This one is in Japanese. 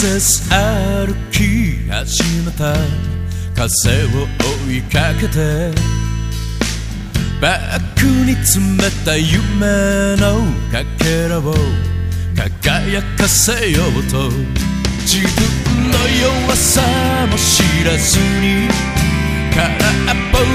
節歩き始めた風を追いかけてバッグに詰めた夢のかけらを輝かせようと自分の弱さも知らずに空っぽ